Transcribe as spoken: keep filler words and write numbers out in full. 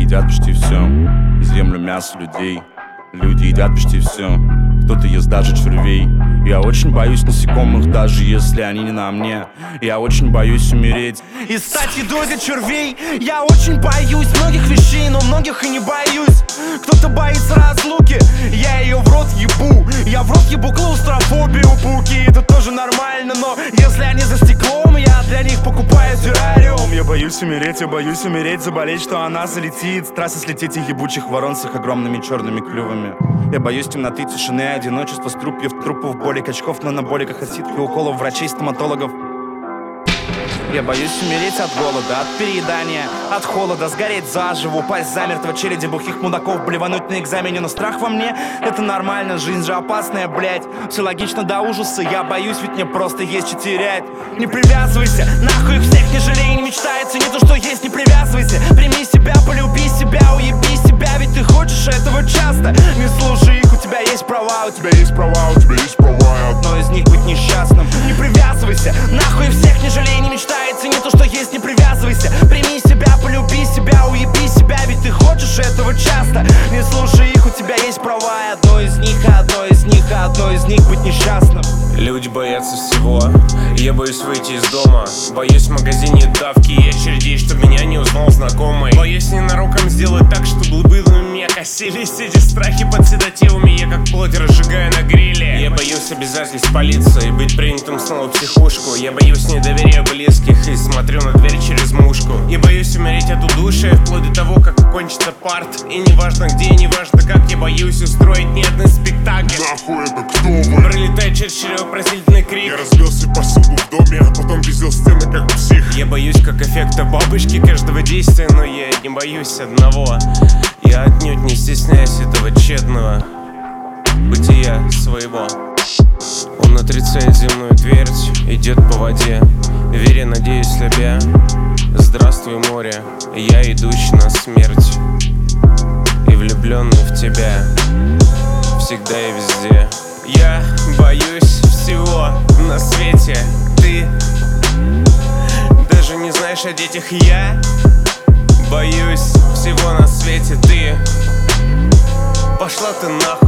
едят почти все. Землю, мясо, людей. Люди едят почти все. Кто-то ест даже червей. Я очень боюсь насекомых, даже если они не на мне. Я очень боюсь умереть и стать едой для червей. Я очень боюсь многих вещей, но многих и не боюсь. Кто-то боится разлуки, я ее в рот ебу. Я в рот ебу клаустрофобию, пауки, это тоже нормально. Но если они за стеклом, я для них покупаю террариум. Я боюсь умереть, я боюсь умереть, заболеть, что она залетит. С трассы слететь и ебучих ворон с их огромными черными клювами. Я боюсь темноты, тишины, одиночества, струпьев, трупов, боли, качков, на анаболиках, оситки, уколов, врачей, стоматологов. Я боюсь умереть от голода, от переедания, от холода, сгореть заживо, упасть замертво, череде бухих мудаков, блевануть на экзамене. Но страх во мне — это нормально, жизнь же опасная, блять. Все логично до ужаса, я боюсь, ведь мне просто есть что терять. Не привязывайся, нахуй их всех, не жалей, не мечтается, не то что есть, не привязывайся. Прими себя, полюби себя, уеби себя, ведь ты хочешь этого часто. Не слушай их, у тебя есть права, у тебя есть права, у тебя есть права, и одно из них быть несчастным. Не привязывайся, нахуй всех, не жалей, не мечтается, не то что есть, не привязывайся. Прими себя, полюби себя, уеби себя, ведь ты хочешь этого часто. Не слушай их, у тебя есть права, и одно из них, одно из них, одно из них быть несчастным. Люди боятся всего, я боюсь выйти из дома. Боюсь в магазине давки и очередей, чтобы меня не узнал знакомый. Боюсь ненароком сделать так, чтобы бы на меня косились эти страхи под седативами. Я как плоть разжигаю на гриле. Я боюсь обязательств полиции, быть принятым снова в психушку. Я боюсь недоверия близких и смотрю на дверь через мушку. Я боюсь умереть от удушья, вплоть до того, как кончится парт. И неважно где, неважно как, я боюсь устроить ни один спектакль. Нахуй это кто вы? Пролетает через черепопростительный крик. Я разбил себе посуду в доме, а потом пиздил стены как псих. Я боюсь как эффекта бабочки каждого действия, но я не боюсь одного. Я отнюдь не стесняюсь этого тщетного бытия своего. Он отрицает земную твердь, идет по воде, веря, надеюсь, слабя. Здравствуй, море, я идущий на смерть и влюбленный в тебя всегда и везде. Я боюсь всего на свете. Ты даже не знаешь о детях. Я боюсь всего на свете. Ты пошла ты нахуй.